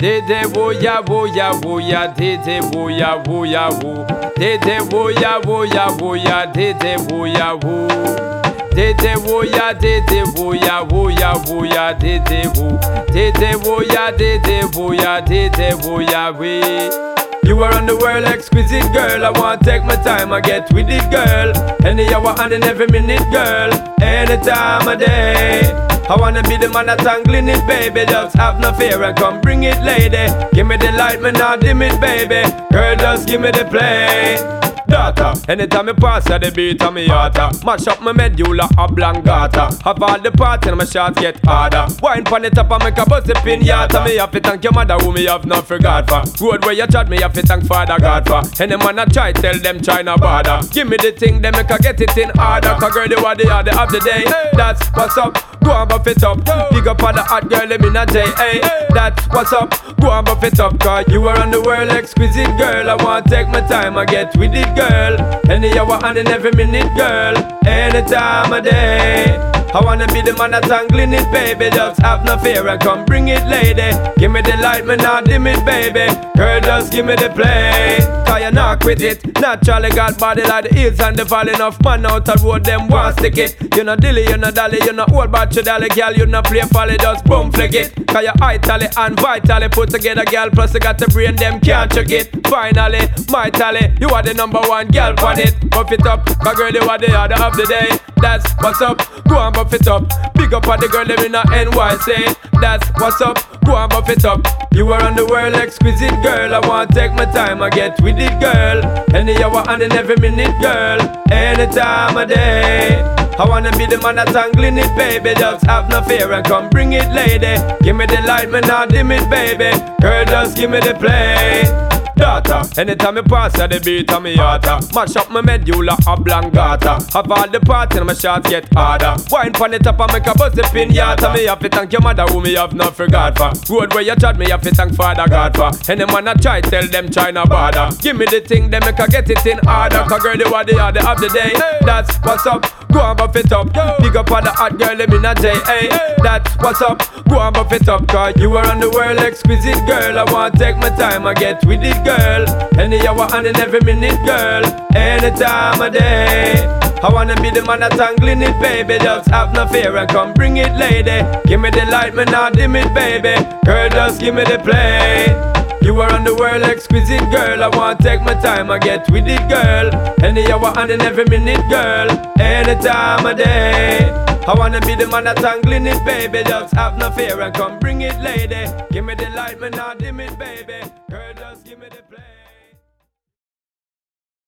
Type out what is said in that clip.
Dede woya woya woya, dede woya woya wo. Dede woya woya woya, dede woya wo. Dede woya, dede woya woya woya, dede wo. Dede woya, dede woya, dede woya we. You are on the world exquisite girl. I want to take my time, I get with it girl. Any hour and in every minute girl. Any time of day. I wanna be the man that's angling it, baby. Just have no fear and come bring it, lady. Give me the light, man, not dim it, baby. Girl, just give me the play. Data. Anytime I pass at the beat of me yata, mash up my medulla oblongata. Have all the parts and my shots get harder. Wine pon the top and make a bust the pinata. Me have to thank your mother who me have not forgot for. Road where you chat me have to thank Father God for. Any man I try tell them China bother. Give me the thing, them make a get it in order. Cause girl, you are the order of the day. That's what's up. Go and buff it up. Big up on the hot girl, let me not say, hey. That's what's up. Go and buff it up. Cause you are on the world exquisite girl. I want to take my time, I get with it girl. Any hour and in every minute girl. Any time of day. I wanna be the man that's angling it, baby. Just have no fear and come bring it, lady. Give me the light, man, not dim it, baby. Girl, just give me the play. Cause you not quit it. Naturally got body like the hills and the valley. Enough man out the road, them want stick it. You no dilly, you no dally, you no old but you dally, girl. You no play folly, just boom flick it. Cause you itally and vitally put together, girl. Plus you got the brain, them can't check it. Finally, my tally, you are the number one girl on it. Buff it up, cause girl, you are the order of the day. That's what's up, go and buff it up. Big up on the girl, them in a NYC. That's what's up, go and buff it up. You are on the world exquisite girl. I want to take my time, I get with it girl. Any hour and in every minute girl. Any time of day. I wanna be the man that's angling it, baby. Just have no fear and come bring it, lady. Give me the light, man, not dim it, baby. Girl, just give me the play. Data. Anytime I pass at the beat of me yata, mash up my medulla oblongata. Have all the parts and my shots get harder. Wine pon the top and make a bust the pinata. Me have to thank your mother who me have not forgot for. Road where you chat me have to thank Father God for. Any man I try tell them China bother. Give me the thing, them make a get it in order. Cause girl, you are the order of the day. That's what's up. Go and buff it up. Big up on the hot girl, let me not say, hey. That's what's up. Go and buff it up. Cause you are on the world exquisite girl. I want to take my time, I get with it girl. Any hour and in every minute girl. Any time of day. I wanna be the man that's angling it, baby. Just have no fear and come bring it, lady. Give me the light, man, not dim it, baby. Girl, just give me the play. You are on the world exquisite girl. I want to take my time, I get with it girl. Any hour and in every minute girl. Any time of day. I wanna be the man that's angling it, baby. Just have no fear and come bring it, lady. Give me the light, man, not dim it, baby. Girl,